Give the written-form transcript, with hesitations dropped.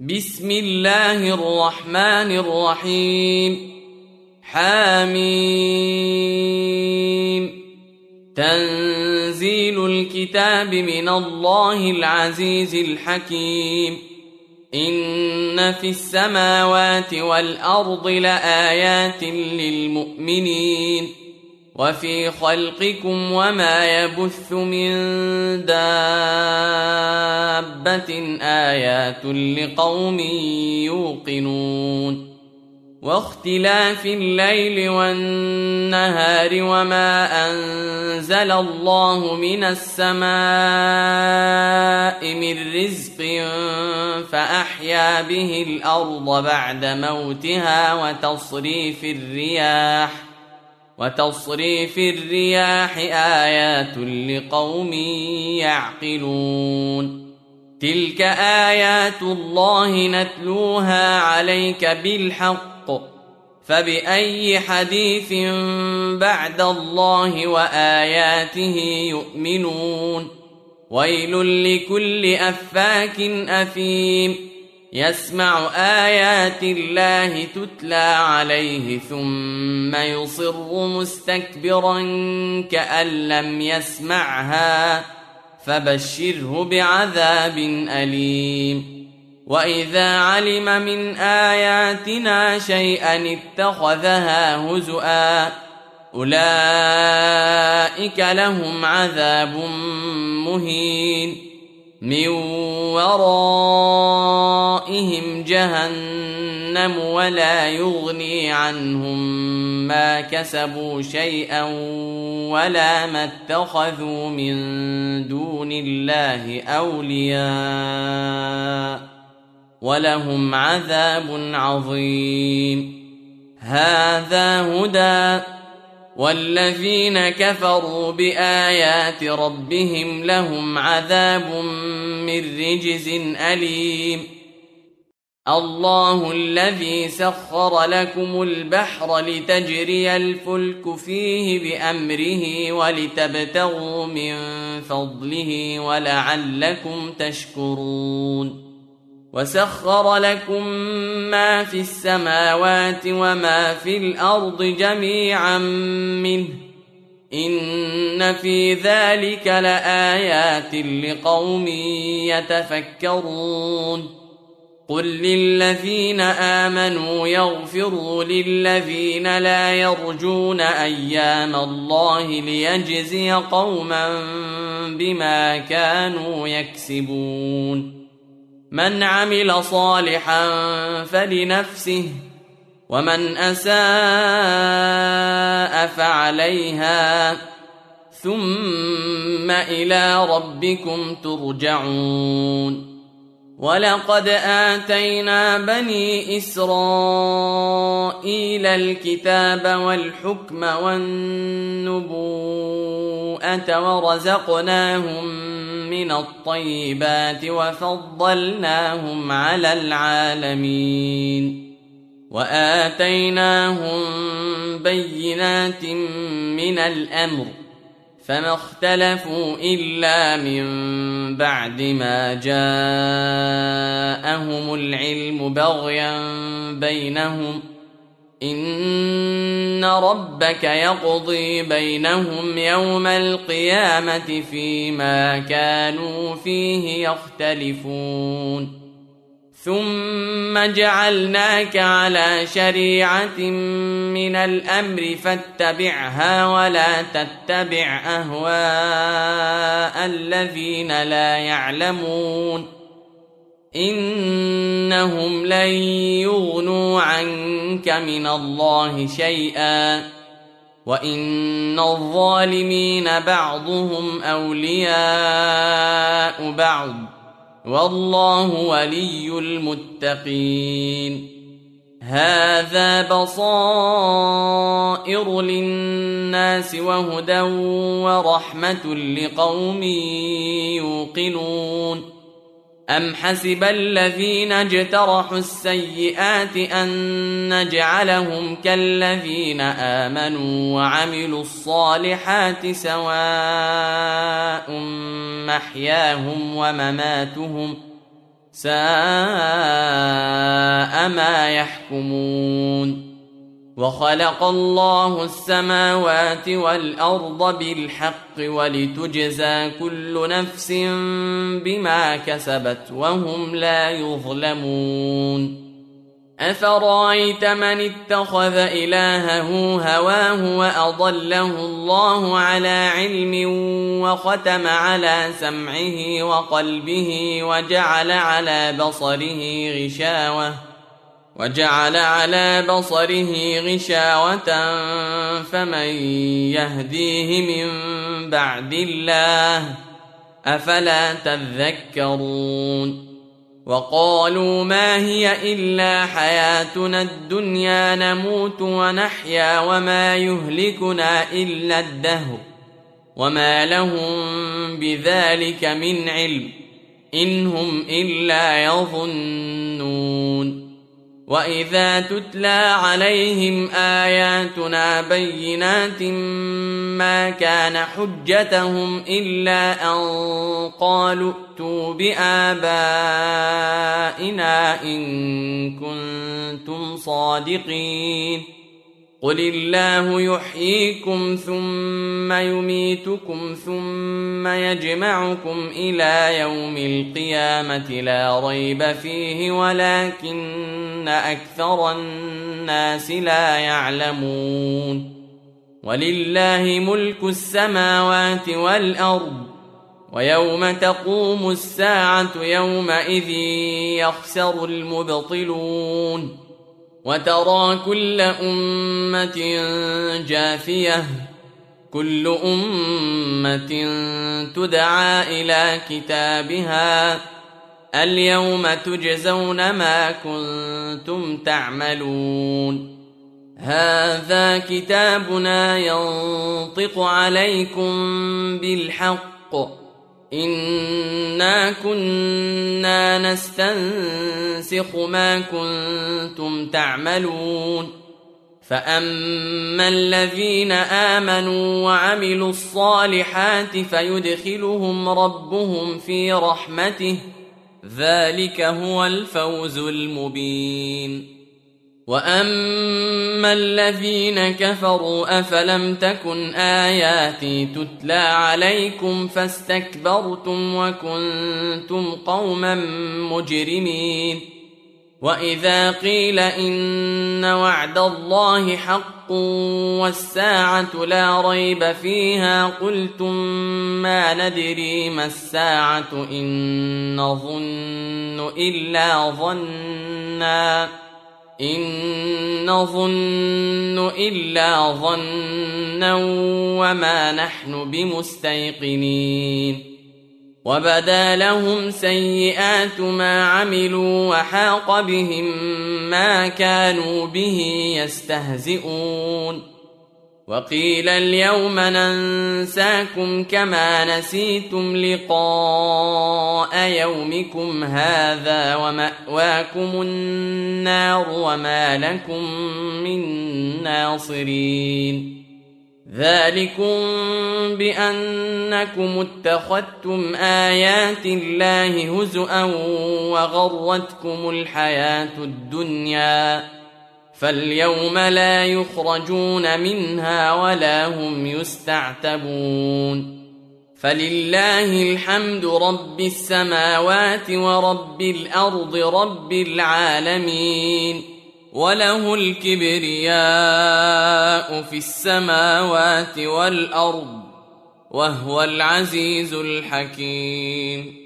بسم الله الرحمن الرحيم. حميم. تنزيل الكتاب من الله العزيز الحكيم. إن في السماوات والأرض لآيات للمؤمنين وفي خلقكم وما يبث من دابة آيات لقوم يوقنون. واختلاف الليل والنهار وما أنزل الله من السماء من رزق فأحيا به الأرض بعد موتها وتصريف الرياح آيات لقوم يعقلون. تلك آيات الله نتلوها عليك بالحق فبأي حديث بعد الله وآياته يؤمنون. ويل لكل أفاك أثيم يسمع آيات الله تتلى عليه ثم يصر مستكبرا كأن لم يسمعها فبشره بعذاب أليم. وإذا علم من آياتنا شيئا اتخذها هزؤا أولئك لهم عذاب مهين من ورائهم جهنم ولا يغني عنهم ما كسبوا شيئا ولا ما اتخذوا من دون الله أولياء ولهم عذاب عظيم. هذا هدى والذين كفروا بآيات ربهم لهم عذاب من رجز أليم. الله الذي سخر لكم البحر لتجري الفلك فيه بأمره ولتبتغوا من فضله ولعلكم تشكرون. وسخر لكم ما في السماوات وما في الأرض جميعا منه إن في ذلك لآيات لقوم يتفكرون. قل للذين آمنوا يغفروا للذين لا يرجون أيام الله ليجزي قوما بما كانوا يكسبون. من عمل صالحا فلنفسه ومن أساء فعليها ثم إلى ربكم ترجعون. ولقد آتينا بني إسرائيل الكتاب والحكم والنبوءة ورزقناهم من الطيبات وفضلناهم على العالمين وآتيناهم بينات من الأمر فما اختلفوا إلا من بعد ما جاءهم العلم بغيا بينهم إن ربك يقضي بينهم يوم القيامة فيما كانوا فيه يختلفون. ثم جعلناك على شريعة من الأمر فاتبعها ولا تتبع أهواء الذين لا يعلمون إنهم لن يغنوا عنك من الله شيئا وإن الظالمين بعضهم أولياء بعض والله ولي المتقين. هذا بصائر للناس وهدى ورحمة لقوم يوقنون. أم حسب الذين اجترحوا السيئات أن نجعلهم كالذين آمنوا وعملوا الصالحات سواء محياهم ومماتهم ساء ساء ما يحكمون. وخلق الله السماوات والأرض بالحق ولتجزى كل نفس بما كسبت وهم لا يظلمون. أفرأيت من اتخذ إلهه هواه وأضله الله على علم وختم على سمعه وقلبه وجعل على بصره غشاوة فمن يهديه من بعد الله أفلا تذكرون. وقالوا ما هي إلا حياتنا الدنيا نموت ونحيا وما يهلكنا إلا الدهر وما لهم بذلك من علم إن هم إلا يظنون. وإذا تتلى عليهم آياتنا بينات ما كان حجتهم إلا أن قالوا ائتوا بآبائنا إن كنتم صادقين. قل الله يحييكم ثم يميتكم ثم يجمعكم إلى يوم القيامة لا ريب فيه ولكن أكثر الناس لا يعلمون. ولله ملك السماوات والأرض ويوم تقوم الساعة يومئذ يخسر المبطلون. وترى كل أمة جاثية كل أمة تدعى إلى كتابها اليوم تجزون ما كنتم تعملون. هذا كتابنا ينطق عليكم بالحق إنا كنا نستنسخ ما كنتم تعملون. فأما الذين آمنوا وعملوا الصالحات فيدخلهم ربهم في رحمته ذلك هو الفوز المبين. وأما الذين كفروا أفلم تكن آياتي تتلى عليكم فاستكبرتم وكنتم قوما مجرمين. وإذا قيل إن وعد الله حق والساعة لا ريب فيها قلتم ما ندري ما الساعة إن نظن إلا ظنا وما نحن بمستيقنين. وبدا لهم سيئات ما عملوا وحاق بهم ما كانوا به يستهزئون. وقيل اليوم ننساكم كما نسيتم لقاء يومكم هذا ومأواكم النار وما لكم من ناصرين. ذلكم بأنكم اتخذتم آيات الله هزؤا وغرتكم الحياة الدنيا فاليوم لا يخرجون منها ولا هم يستعتبون. فلله الحمد رب السماوات ورب الأرض رب العالمين. وله الكبرياء في السماوات والأرض وهو العزيز الحكيم.